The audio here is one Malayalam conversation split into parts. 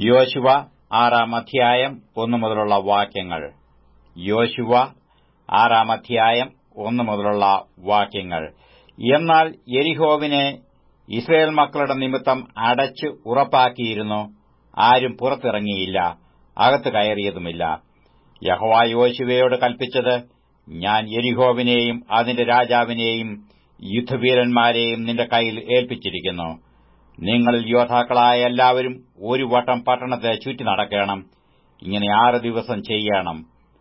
യോശുവ 6-ാം അധ്യായം 1 മുതലുള്ള വാക്യങ്ങൾ. യോശുവ 6-ാം അധ്യായം 1 മുതലുള്ള വാക്യങ്ങൾ. എന്നാൽ യെരിഹോവിനെ ഇസ്രായേൽ മക്കളുടെ നിമിത്തം അടച്ചു ഉറപ്പാക്കിയിരുന്നു. ആരും പുറത്തിറങ്ങിയില്ല, അകത്ത് കയറിയതുമില്ല. യഹോവ യോശുവയോട് കൽപ്പിച്ചത്, ഞാൻ യെരിഹോവിനെയും അതിന്റെ രാജാവിനെയും യുദ്ധവീരന്മാരെയും നിന്റെ കയ്യിൽ ഏൽപ്പിച്ചിരിക്കുന്നു. നിങ്ങളിൽ യോദ്ധാക്കളായ എല്ലാവരും ഒരു വട്ടം പട്ടണത്തെ ചുറ്റി നടക്കണം. ഇങ്ങനെ 6 ദിവസം ചെയ്യണം.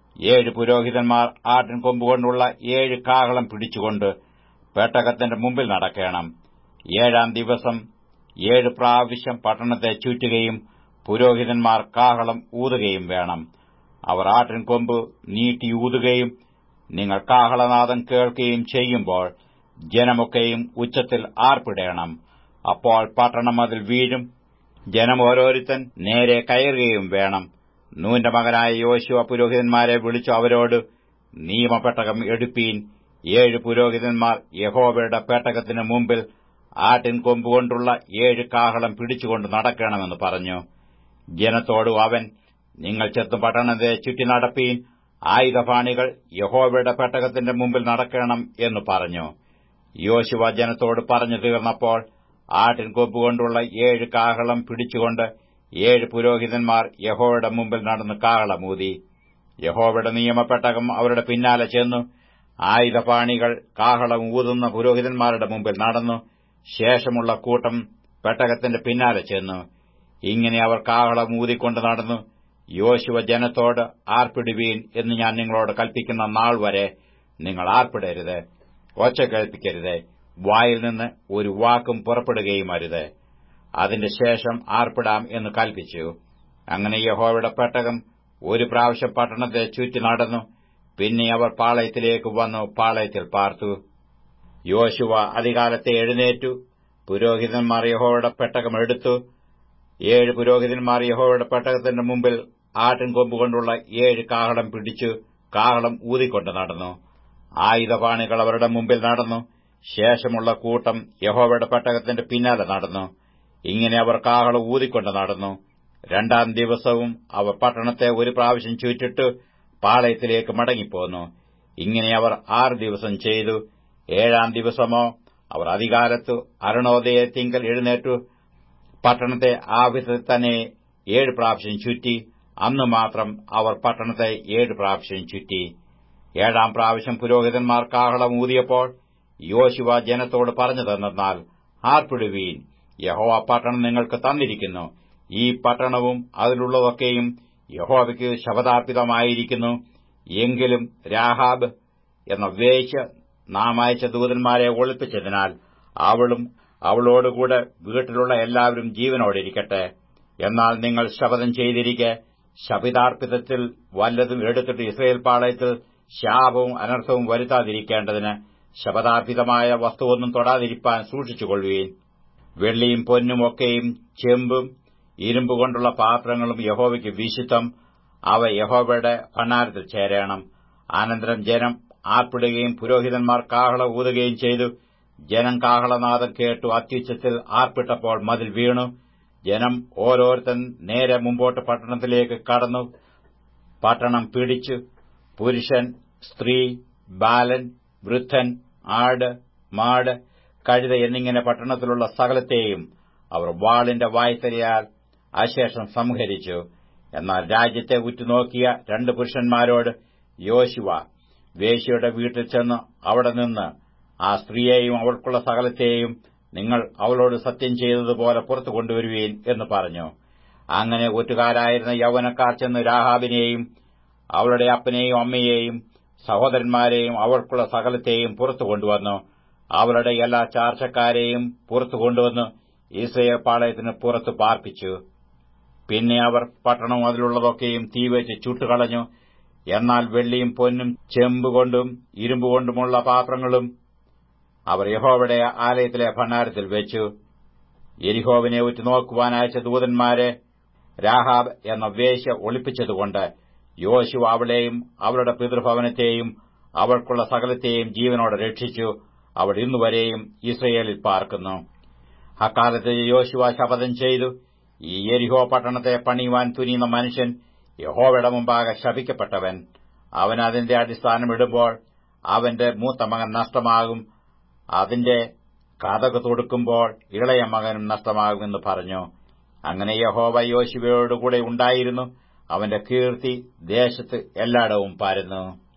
7 പുരോഹിതന്മാർ ആട്ടിൻകൊമ്പുകൊണ്ടുള്ള 7 കാഹളം പിടിച്ചുകൊണ്ട് പെട്ടകത്തിന്റെ മുമ്പിൽ നടക്കണം. 7-ാം ദിവസം 7 പ്രാവശ്യം പട്ടണത്തെ ചുറ്റുകയും പുരോഹിതന്മാർ കാഹളം ഊതുകയും വേണം. അവർ ആട്ടിൻകൊമ്പ് നീട്ടി ഊതുകയും നിങ്ങൾ കാഹളനാദം കേൾക്കുകയും ചെയ്യുമ്പോൾ ജനമൊക്കെയും ഉച്ചത്തിൽ ആർപ്പിടേണം. അപ്പോൾ പട്ടണം അതിൽ വീഴും. ജനം ഓരോരുത്തൻ നേരെ കയറുകയും വേണം. നൂന്റെ മകനായ യോശുവ പുരോഹിതന്മാരെ വിളിച്ചു അവരോട്, നിയമപെട്ടകം എടുപ്പീൻ. 7 പുരോഹിതന്മാർ യഹോവയുടെ പെട്ടകത്തിന് മുമ്പിൽ ആട്ടിൻകൊമ്പുകൊണ്ടുള്ള 7 കാഹളം പിടിച്ചുകൊണ്ട് നടക്കണമെന്ന് പറഞ്ഞു. ജനത്തോടു അവൻ, നിങ്ങൾ ചെന്ന് പട്ടണത്തെ ചുറ്റി നടപ്പീൻ. ആയുധപാണികൾ യഹോവയുടെ പെട്ടകത്തിന്റെ മുമ്പിൽ നടക്കണം എന്ന് പറഞ്ഞു. യോശുവ ജനത്തോട് പറഞ്ഞു തീർന്നപ്പോൾ ആട്ടിൻകൊമ്പുകൊണ്ടുള്ള 7 കാഹളം പിടിച്ചുകൊണ്ട് 7 പുരോഹിതന്മാർ യഹോവയുടെ മുമ്പിൽ നടന്ന് കാഹളമൂതി. യഹോവയുടെ നിയമപെട്ടകം അവരുടെ പിന്നാലെ ചെന്നു. ആയുധപാണികൾ കാഹളം ഊതുന്ന പുരോഹിതന്മാരുടെ മുമ്പിൽ നടന്നു. ശേഷമുള്ള കൂട്ടം പെട്ടകത്തിന്റെ പിന്നാലെ ചെന്നു. ഇങ്ങനെ അവർ കാഹളം ഊതിക്കൊണ്ട് നടന്നു. യോശുവ ജനത്തോട്, ആർപ്പിടുവീൻ എന്ന് ഞാൻ നിങ്ങളോട് കൽപ്പിക്കുന്ന നാൾ വരെ നിങ്ങൾ ആർപ്പിടരുത്, ഒച്ച കേൾപ്പിക്കരുത്, വായിൽ നിന്ന് ഒരു വാക്കും പുറപ്പെടുകയും അരുത്. അതിന്റെ ശേഷം ആർപ്പിടാം എന്ന് കൽപ്പിച്ചു. അങ്ങനെ യഹോവയുടെ പെട്ടകം 1 പ്രാവശ്യം പട്ടണത്തെ ചുറ്റി നടന്നു. പിന്നെ അവർ പാളയത്തിലേക്ക് വന്നു പാളയത്തിൽ പാർത്തു. യോശുവ അതികാലത്തെ എഴുന്നേറ്റു. പുരോഹിതന്മാർ യഹോവയുടെ പെട്ടകം എടുത്തു. 7 പുരോഹിതന്മാർ യഹോവയുടെ പെട്ടകത്തിന്റെ മുമ്പിൽ ആട്ടിൻകൊമ്പുകൊണ്ടുള്ള 7 കാഹളം പിടിച്ചു കാഹളം ഊതിക്കൊണ്ട് നടന്നു. ആയുധപാണികൾ അവരുടെ മുമ്പിൽ നടന്നു. ശേഷമുള്ള കൂട്ടം യഹോവയുടെ പെട്ടകത്തിന്റെ പിന്നാലെ നടന്നു. ഇങ്ങനെ അവർ കാഹളം ഊതിക്കൊണ്ട് നടന്നു. 2-ാം ദിവസവും അവർ പട്ടണത്തെ 1 പ്രാവശ്യം ചുറ്റിട്ട് പാളയത്തിലേക്ക് മടങ്ങിപ്പോന്നു. ഇങ്ങനെ അവർ 6 ദിവസം ചെയ്തു. 7-ാം ദിവസമോ അവർ അതികാലത്ത് അരുണോദയത്തിങ്കൽ എഴുന്നേറ്റു പട്ടണത്തെ ആ വിധത്തിൽ തന്നെ 7 പ്രാവശ്യം ചുറ്റി. അന്ന് മാത്രം അവർ പട്ടണത്തെ 7 പ്രാവശ്യം ചുറ്റി. 7-ാം പ്രാവശ്യം പുരോഹിതന്മാർ കാഹളം ഊതിയപ്പോൾ യോശുവ ജനത്തോട് പറഞ്ഞതെന്നാൽ, ആർപ്പിടുവീൻ, യഹോവ പട്ടണം നിങ്ങൾക്ക് തന്നിരിക്കുന്നു. ഈ പട്ടണവും അതിലുള്ളതൊക്കെയും യഹോവയ്ക്ക് ശപഥാർപ്പിതമായിരിക്കുന്നു. എങ്കിലും രാഹാബ് എന്ന വേശ്യ നാം അയച്ച ദൂതന്മാരെ ഒളിപ്പിച്ചതിനാൽ അവളും അവളോടുകൂടെ വീട്ടിലുള്ള എല്ലാവരും ജീവനോടിരിക്കട്ടെ. എന്നാൽ നിങ്ങൾ ശപഥം ചെയ്തിരിക്കെ ശപിതാർപ്പിതത്തിൽ വല്ലതും എടുത്തിട്ട് ഇസ്രായേൽ പാളയത്തിൽ ശാപവും അനർത്ഥവും വരുത്താതിരിക്കേണ്ടതിന് ശപഥാർപ്പിതമായ വസ്തുവൊന്നും തൊടാതിരിപ്പാൻ സൂക്ഷിച്ചുകൊള്ളുവീൻ. വെള്ളിയും പൊന്നും ഒക്കെയും ചെമ്പും ഇരുമ്പുകൊണ്ടുള്ള പാത്രങ്ങളും യഹോവയ്ക്ക് വിശുദ്ധം. അവ യഹോവയുടെ ഭണ്ഡാരത്തിൽ ചേരേണം. അനന്തരം ജനം ആർപ്പിടുകയും പുരോഹിതന്മാർ കാഹളം ഊതുകയും ചെയ്തു. ജനം കാഹളനാദം കേട്ടു അത്യുച്ചത്തിൽ ആർപ്പിട്ടപ്പോൾ മതിൽ വീണു. ജനം ഓരോരുത്തൻ നേരെ മുമ്പോട്ട് പട്ടണത്തിലേക്ക് കടന്നു പട്ടണം പിടിച്ചു. പുരുഷൻ, സ്ത്രീ, ബാലൻ, വൃദ്ധൻ, ആട്, മാട്, കഴുത എന്നിങ്ങനെ പട്ടണത്തിലുള്ള സകലത്തെയും അവർ വാളിന്റെ വായ്ത്തലയാൽ അശേഷം സംഹരിച്ചു. എന്നാൽ രാജ്യത്തെ ഉറ്റുനോക്കിയ 2 പുരുഷന്മാരോട് യോശുവ, വേശ്യയുടെ വീട്ടിൽ ചെന്ന് അവിടെ നിന്ന് ആ സ്ത്രീയെയും അവൾക്കുള്ള സകലത്തെയും നിങ്ങൾ അവളോട് സത്യം ചെയ്തതുപോലെ പുറത്തു കൊണ്ടുവരുവീൻ എന്ന് പറഞ്ഞു. അങ്ങനെ ഒറ്റുകാരായിരുന്ന യൗവനക്കാർ ചെന്ന് രാഹാബിനെയും അവളുടെ അപ്പനെയും അമ്മയെയും സഹോദരന്മാരെയും അവൾക്കുള്ള സകലത്തെയും പുറത്തു കൊണ്ടുവന്നു. അവളുടെ എല്ലാ ചാർച്ചക്കാരെയും പുറത്തു കൊണ്ടുവന്ന് ഇസ്രായേൽ പാളയത്തിന് പുറത്ത് പാർപ്പിച്ചു. പിന്നെ അവർ പട്ടണവും അതിലുള്ളതൊക്കെയും തീവച്ച് ചുട്ടുകളഞ്ഞു. എന്നാൽ വെള്ളിയും പൊന്നും ചെമ്പുകൊണ്ടും ഇരുമ്പുകൊണ്ടുമുള്ള പാത്രങ്ങളും അവർ യഹോവയുടെ ആലയത്തിലെ ഭണ്ഡാരത്തിൽ വെച്ചു. യെരിഹോവിനെ ഉറ്റുനോക്കുവാൻ അയച്ച ദൂതന്മാരെ രാഹാബ് എന്ന വേശ്യ ഒളിപ്പിച്ചതുകൊണ്ട് യോശുവ അവളെയും അവളുടെ പിതൃഭവനത്തെയും അവൾക്കുള്ള സകലത്തെയും ജീവനോടെ രക്ഷിച്ചു. അവൾ ഇന്നുവരെയും ഇസ്രായേലിൽ പാർക്കുന്നു. അക്കാലത്ത് യോശുവ ശപഥം ചെയ്തു, ഈ യെരിഹോ പട്ടണത്തെ പണിയുവാൻ തുനിയുന്ന മനുഷ്യൻ യഹോവയുടെ മുമ്പാകെ ശപിക്കപ്പെട്ടവൻ. അവൻ അതിന്റെ അടിസ്ഥാനമിടുമ്പോൾ അവന്റെ മൂത്ത മകൻ നഷ്ടമാകും, അതിന്റെ കതക് തൊടുക്കുമ്പോൾ ഇളയ മകനും നഷ്ടമാകുമെന്ന് പറഞ്ഞു. അങ്ങനെ യഹോവ യോശുവയോടുകൂടെ ഉണ്ടായിരുന്നു. അവന്റെ കീർത്തി ദേശത്ത് എല്ലായിടവും പരന്നു.